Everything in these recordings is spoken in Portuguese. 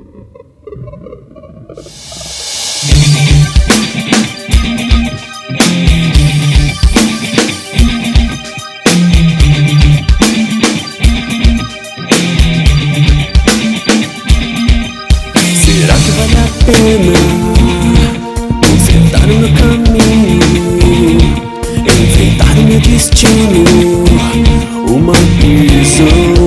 Será que vale a pena enfrentar o meu caminho, enfrentar o meu destino, uma prisão?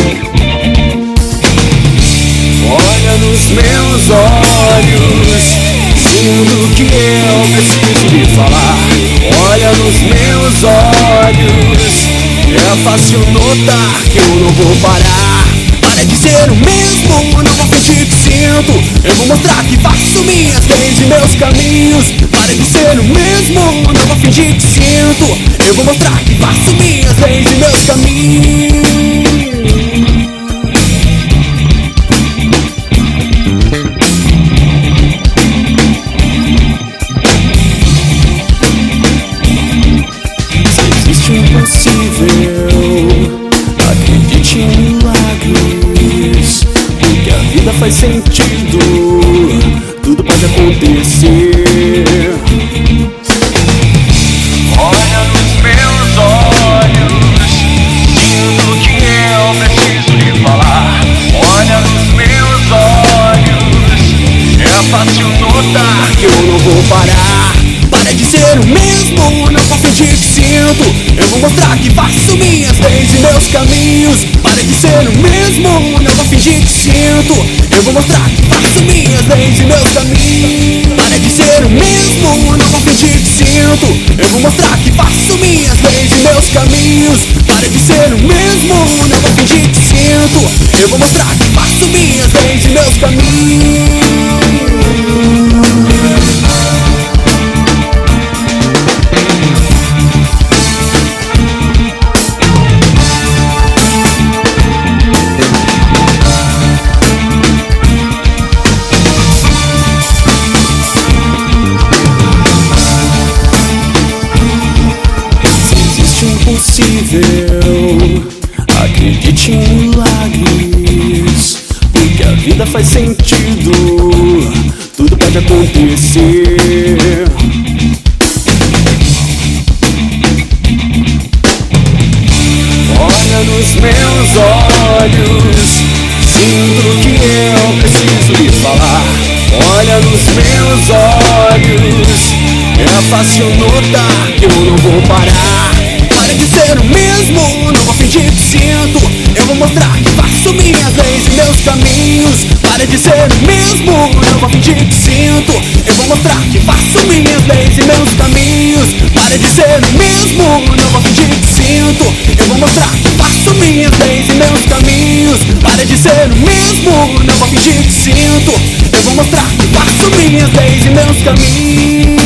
Olha nos meus olhos, dizendo que eu preciso lhe falar. Olha nos meus olhos, é fácil notar que eu não vou parar. Para de ser o mesmo, não vou fingir que sinto. Eu vou mostrar que faço minhas leis e meus caminhos. Para de ser o mesmo, não vou fingir que sinto. Eu vou mostrar que faço minhas leis e meus caminhos. Se existe o impossível, acredite em milagres, porque a vida faz sentido, tudo pode acontecer. Olha nos meus olhos, sinto que eu preciso lhe falar. Olha nos meus olhos, é fácil notar que eu não vou parar. Para de ser o mesmo, não vou fingir que sinto. Eu vou mostrar que faço minhas leis e meus caminhos. Para de ser o mesmo, não vou fingir que sinto. Eu vou mostrar que faço minhas leis e meus caminhos. Para de ser o mesmo, não vou fingir que sinto. Eu vou mostrar que faço minhas leis e meus caminhos. Para de ser o mesmo, não vou fingir que sinto. Eu vou mostrar que faço minhas leis e meus caminhos. Acredite em milagres, porque a vida faz sentido, tudo pode acontecer. Olha nos meus olhos, sinto que eu preciso lhe falar. Olha nos meus olhos, é fácil notar que eu não vou parar. Para de ser o mesmo, não vou fingir que sinto. Eu vou mostrar que faço minhas leis e meus caminhos. Para de ser o mesmo, não vou fingir que sinto. Eu vou mostrar que faço minhas leis e meus caminhos. Para de ser o mesmo, não vou fingir que sinto. Eu vou mostrar que faço minhas leis e meus caminhos. Para de ser o mesmo, não vou fingir que sinto. Eu vou mostrar que faço minhas leis e meus caminhos.